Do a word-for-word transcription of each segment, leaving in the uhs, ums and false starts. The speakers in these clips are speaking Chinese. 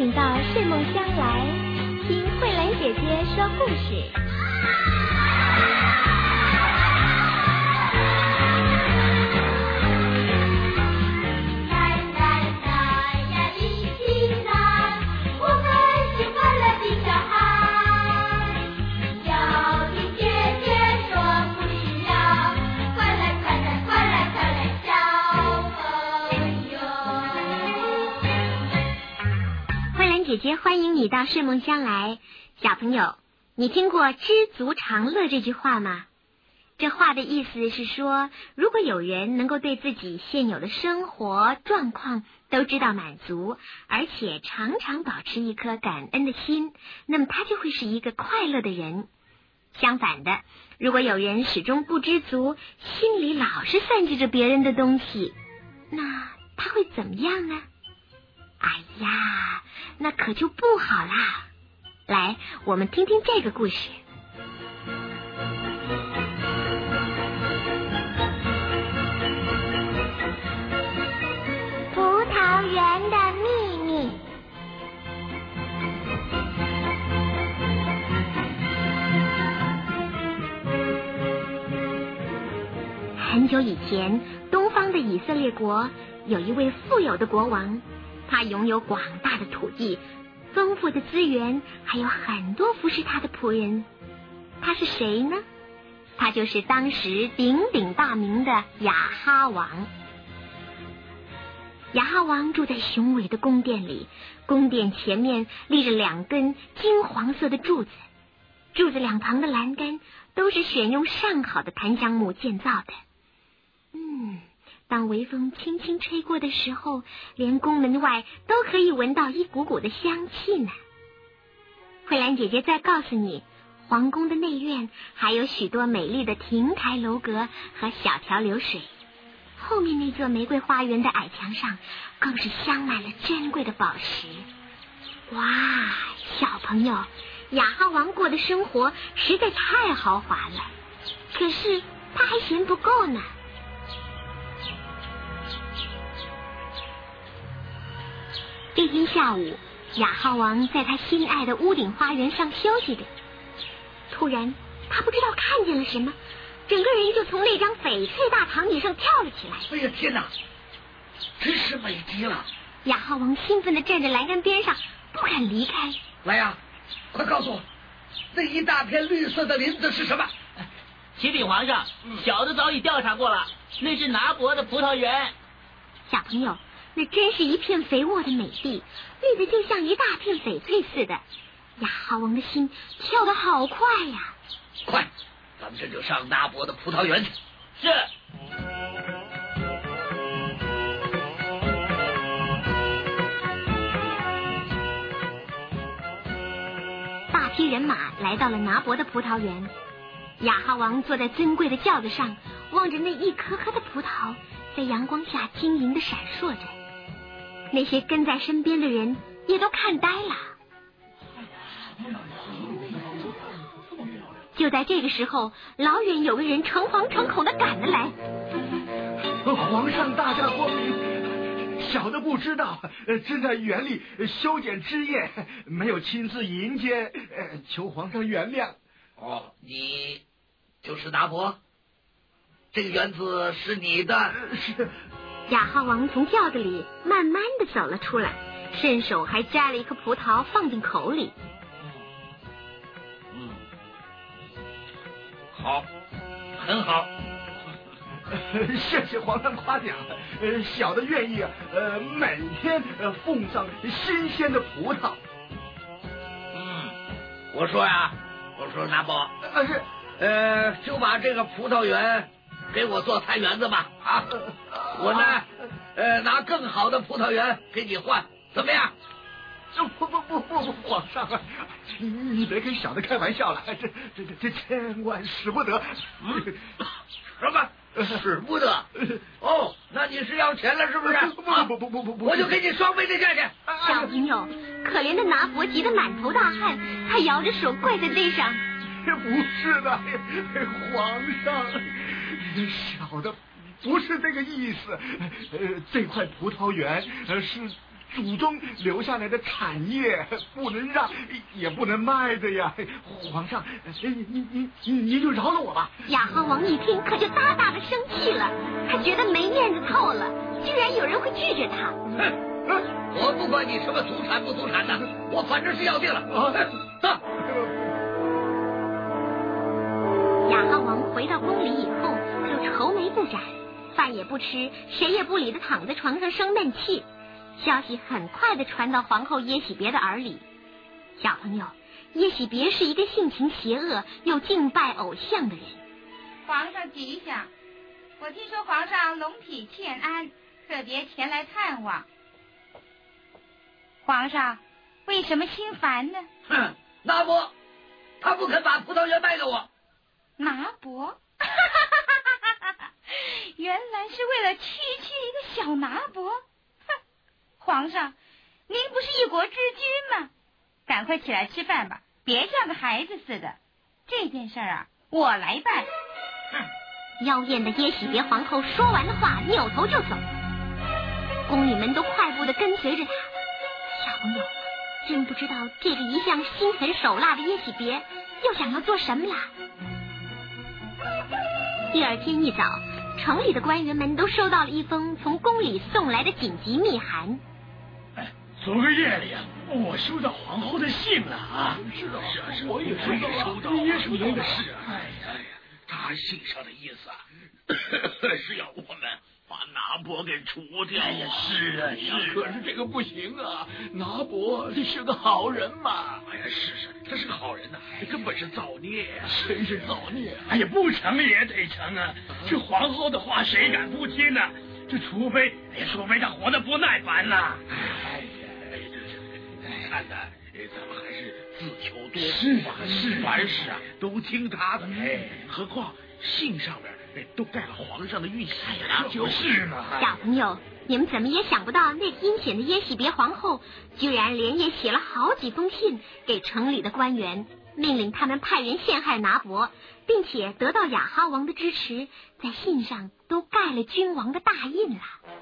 请到睡梦乡来，听慧兰姐姐说故事。姐姐欢迎你到睡梦乡来。小朋友，你听过知足常乐这句话吗？这话的意思是说，如果有人能够对自己现有的生活状况都知道满足，而且常常保持一颗感恩的心，那么他就会是一个快乐的人。相反的，如果有人始终不知足，心里老是算计着别人的东西，那他会怎么样呢？哎呀，那可就不好啦！来，我们听听这个故事。葡萄园的秘密。很久以前，东方的以色列国有一位富有的国王。他拥有广大的土地，丰富的资源，还有很多服侍他的仆人。他是谁呢？他就是当时鼎鼎大名的亚哈王。亚哈王住在雄伟的宫殿里，宫殿前面立着两根金黄色的柱子，柱子两旁的栏杆都是选用上好的檀香木建造的。嗯。当微风轻轻吹过的时候，连宫门外都可以闻到一股股的香气呢。慧兰姐姐再告诉你，皇宫的内院还有许多美丽的亭台楼阁和小桥流水，后面那座玫瑰花园的矮墙上更是镶满了珍贵的宝石。哇，小朋友，亚哈王过的生活实在太豪华了，可是他还嫌不够呢。这天下午，亚哈王在他心爱的屋顶花园上休息着。突然，他不知道看见了什么，整个人就从那张翡翠大躺椅上跳了起来。 哎呀，天哪，真是美极了！ 亚哈王兴奋地站在栏杆边上，不肯离开。 来呀，快告诉我，那一大片绿色的林子是什么？ 启禀皇上，小的早已调查过了，那是拿伯的葡萄园。 小朋友，那真是一片肥沃的美地，绿的就像一大片翡翠似的。亚哈王的心跳得好快呀！ 快，咱们这就上拿伯的葡萄园去。 是。 大批人马来到了拿伯的葡萄园，亚哈王坐在尊贵的轿子上，望着那一颗颗的葡萄在阳光下晶莹地闪烁着。那些跟在身边的人也都看呆了。就在这个时候，老远有个人诚惶诚恐地赶了来。 皇上大驾光临，小的不知道，正在园里修剪枝叶，没有亲自迎接，求皇上原谅。 哦，你就是拿伯？这个园子是你的？ 是。 亚哈王从轿子里慢慢地走了出来，伸手还摘了一颗葡萄放进口里。 嗯，好，很好。 谢谢皇上夸奖，小的愿意呃每天奉上新鲜的葡萄。 嗯，我说呀，我说拿伯， 呃是， 呃就把这个葡萄园给我做菜园子吧啊！我呢，呃，拿更好的葡萄园给你换，怎么样？ 不不不不不，皇上啊，你别跟小的开玩笑了，这这这这千万使不得。 嗯，什么使不得？哦，那你是要钱了是不是？ 不不不不不不， 我就给你双倍的价钱。 小朋友，可怜的拿伯急得满头大汗，他摇着手跪在地上。 不是的，皇上，小的不是这个意思。呃，这块葡萄园呃是祖宗留下来的产业，不能让也不能卖的呀。皇上，您您您您您就饶了我吧。 雅哈王一听，可就大大的生气了，他觉得没面子透了，居然有人会拒绝他。 哼，我不管你什么祖产不祖产的，我反正是要定了。走。 雅哈王回到宫里以后，就愁眉不展，饭也不吃，谁也不理的躺在床上生闷气。消息很快的传到皇后耶喜别的耳里。小朋友，耶喜别是一个性情邪恶又敬拜偶像的人。 皇上吉祥，我听说皇上龙体欠安，特别前来探望。皇上为什么心烦呢？ 哼，拿伯，他不肯把葡萄园卖给我。 拿伯？原来是为了区区一个小拿伯。哼，皇上，您不是一国之君吗？赶快起来吃饭吧，别像个孩子似的。这件事啊，我来办。 哼！妖艳的耶喜别皇后说完的话，扭头就走。宫女们都快步的跟随着她。小朋友，真不知道这个一向心狠手辣的耶喜别又想要做什么啦？第二天一早，城里的官员们都收到了一封从宫里送来的紧急密函。 昨个夜里啊，我收到皇后的信了啊！ 是啊， 是啊，是我也收到了， 收到， 你也收到了。 是啊， 哎呀呀，他信上的意思啊，是要我们把拿伯给除掉。哎呀，是啊，是。 可是这个不行啊，拿伯这是个好人嘛。 哎呀，是是，他是个好人呐，根本是造孽呀， 真是造孽。 哎呀，不成也得成啊！这皇后的话谁敢不听呢？这除非，哎呀，除非他活得不耐烦了。哎呀。看呐，咱们还是自求多福吧。是是，凡事啊都听他的。哎，何况信上面都盖了皇上的玉玺了。就是嘛。 小朋友，你们怎么也想不到，那个阴险的耶喜别皇后居然连夜写了好几封信给城里的官员，命令他们派人陷害拿伯，并且得到雅哈王的支持，在信上都盖了君王的大印了。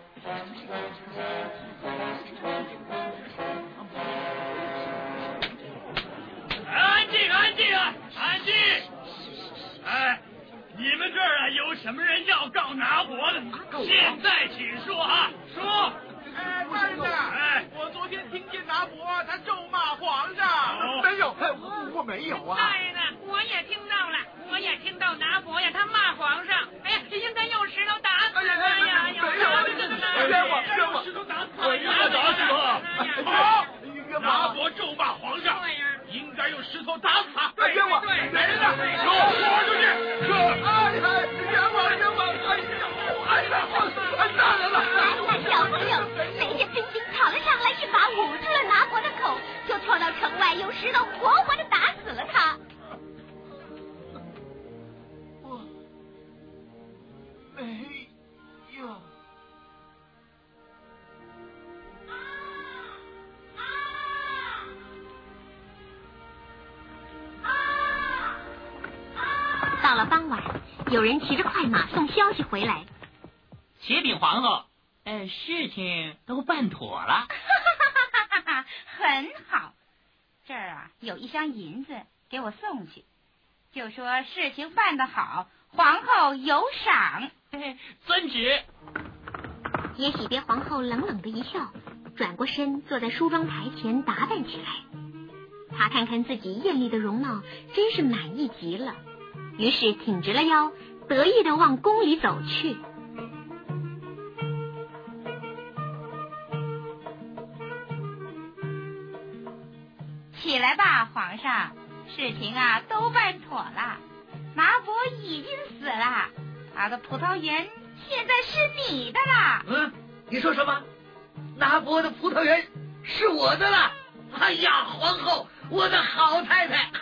安静，安静啊，安静！哎，你们这儿啊有什么人要告拿伯的？现在请说啊，说！ 哎，大人呐，哎，我昨天听见拿伯他咒骂皇上。 哦、 没有，我我没有啊。 大人呢，我也听到了，我也听到拿伯呀，他骂皇上，哎呀，应该用石头打死他呀！ 没有，冤枉，冤枉， 石头打死我要打死他！ 好，拿伯咒骂皇上，应该用石头打死他。 对，冤枉！ 来人呐，给我拖出去！ 哎呀，冤枉，冤枉！哎呀，哎，大人了！ 小朋友，那些军兵跑了上来，一把捂住了拿伯的口，就拖到城外，用石头活活的打死了他。 我没有。 到了傍晚，有人骑着快马送消息回来。 启禀皇后，呃，事情都办妥了。 很好，这儿啊有一箱银子，给我送去，就说事情办得好，皇后有赏。 遵旨。 耶喜别皇后冷冷的一笑，转过身坐在梳妆台前打扮起来。她看看自己艳丽的容貌，真是满意极了，于是挺直了腰，得意地往宫里走去。 起来吧，皇上，事情啊都办妥了，拿伯已经死了，他的葡萄园现在是你的啦。 嗯，你说什么？拿伯的葡萄园是我的了？哎呀，皇后，我的好太太！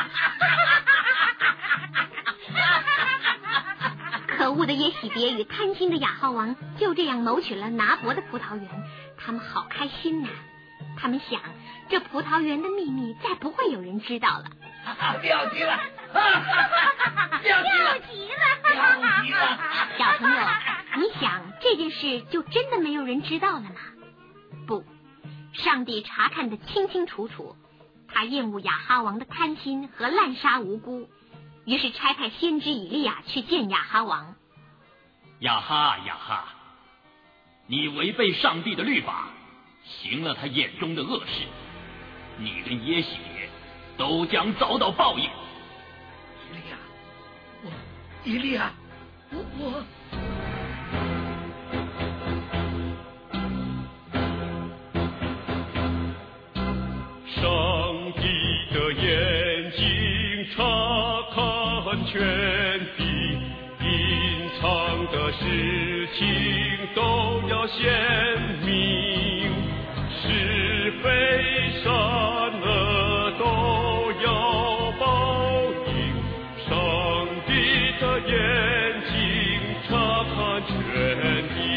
可恶的耶喜别与贪心的雅哈王就这样谋取了拿伯的葡萄园，他们好开心呐、啊！他们想，这葡萄园的秘密再不会有人知道了。 妙极了！妙极了！ 妙极了！小朋友，你想这件事就真的没有人知道了吗？不， 上帝查看得清清楚楚，他厌恶亚哈王的贪心和滥杀无辜，于是差派先知以利亚去见亚哈王。 亚哈亚哈，你违背上帝的律法，行了他眼中的恶事，你跟耶洗别都将遭到报应。 以利亚，我以利亚，我我。 上帝的眼睛查看全地，隐藏的事情都要显明，是非善恶都要报应。上帝的眼睛查看全地。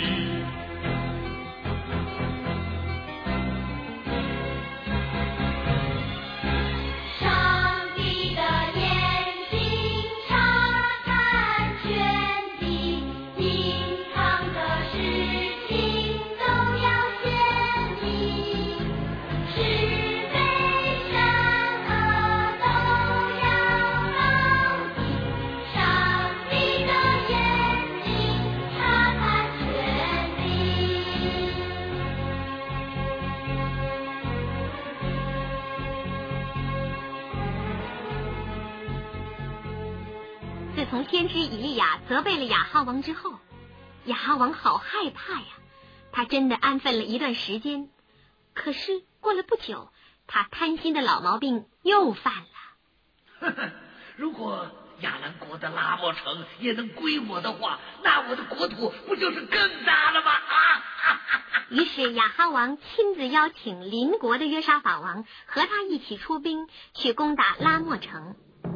自从先知以利亚责备了亚哈王之后，亚哈王好害怕呀，他真的安分了一段时间。可是过了不久，他贪心的老毛病又犯了。 如果亚兰国的拉莫城也能归我的话，那我的国土不就是更大了吗？啊！ 于是亚哈王亲自邀请邻国的约沙法王和他一起出兵去攻打拉莫城。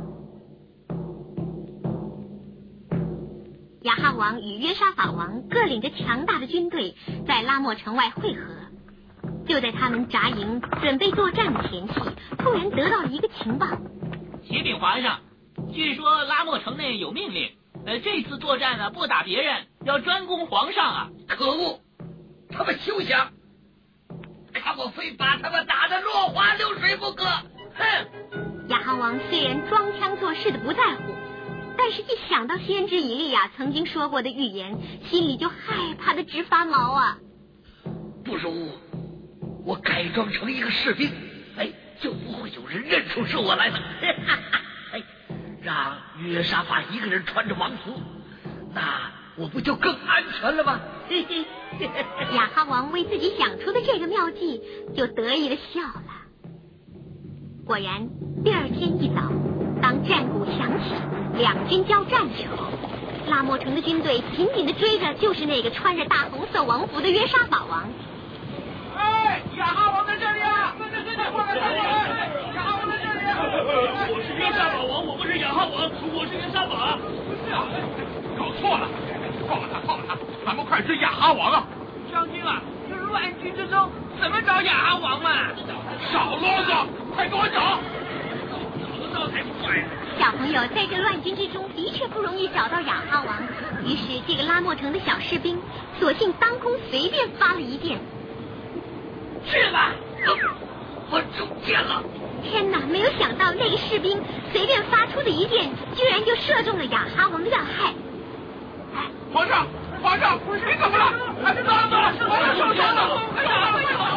亚哈王与约沙法王各领着强大的军队在拉莫城外会合。就在他们扎营准备作战的前夕，突然得到了一个情报。 启禀皇上，据说拉莫城内有命令，呃，这次作战呢不打别人，要专攻皇上啊！ 可恶，他们休想！看我非把他们打得落花流水不可！哼！ 亚哈王虽然装腔作势的不在乎，但是一想到先知以利亚曾经说过的预言，心里就害怕的直发毛啊！ 不如我改装成一个士兵，哎，就不会有人认出是我来了。哎，让约沙法一个人穿着王服，那我不就更安全了吗？嘿嘿。 亚哈王为自己想出的这个妙计，就得意的笑了。果然，第二天一早，当战鼓响起，两军交战的时候，拉莫城的军队紧紧的追着就是那个穿着大红色王服的约沙法王。 哎，亚哈王在这里啊！对对对对，过来快过来！亚哈王在这里啊！ 我是约沙法王，我不是亚哈王，我是约沙法。 不是啊，搞错了，放了他，放了他，咱们快追亚哈王啊！ 将军啊，这乱军之中怎么找亚哈王嘛？ 少啰嗦，快给我找！ 找得到才怪呢！ 小朋友在这乱军之中的确不容易找到亚哈王，于是这个拉莫城的小士兵索性当空随便发了一箭。 是吧？我中箭了！ 天哪！没有想到那个士兵随便发出的一箭，居然就射中了亚哈王的要害。 皇上，皇上，你怎么了？还是怎么了？皇上受伤了！哎呀！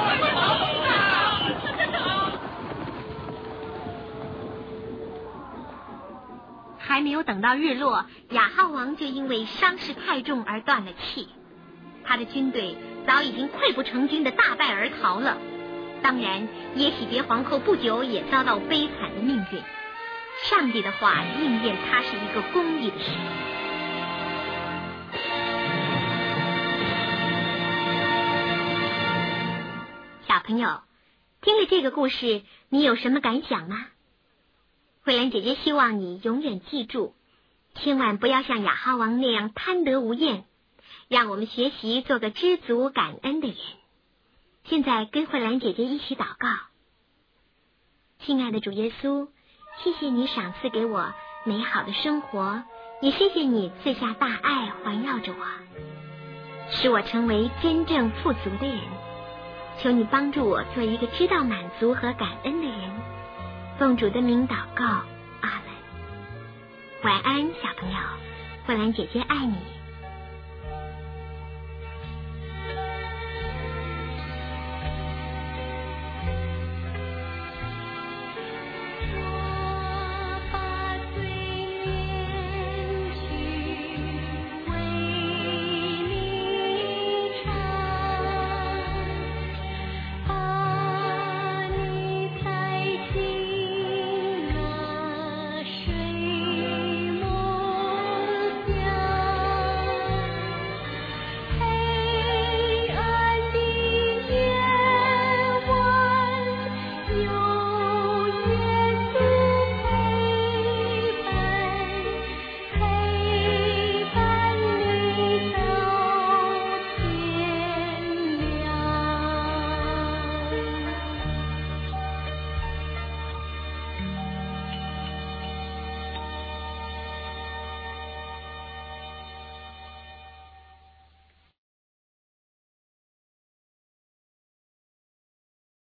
还没有等到日落，亚哈王就因为伤势太重而断了气。他的军队早已经溃不成军的大败而逃了。当然，耶喜别皇后不久也遭到悲惨的命运。上帝的话应验，他是一个公义的神。小朋友，听了这个故事，你有什么感想吗？慧兰姐姐希望你永远记住，千万不要像亚哈王那样贪得无厌，让我们学习做个知足感恩的人。现在跟慧兰姐姐一起祷告。亲爱的主耶稣，谢谢你赏赐给我美好的生活，也谢谢你赐下大爱环绕着我，使我成为真正富足的人。 求你帮助我做一个知道满足和感恩的人。奉主的名祷告，阿门。晚安，小朋友，慧兰姐姐爱你。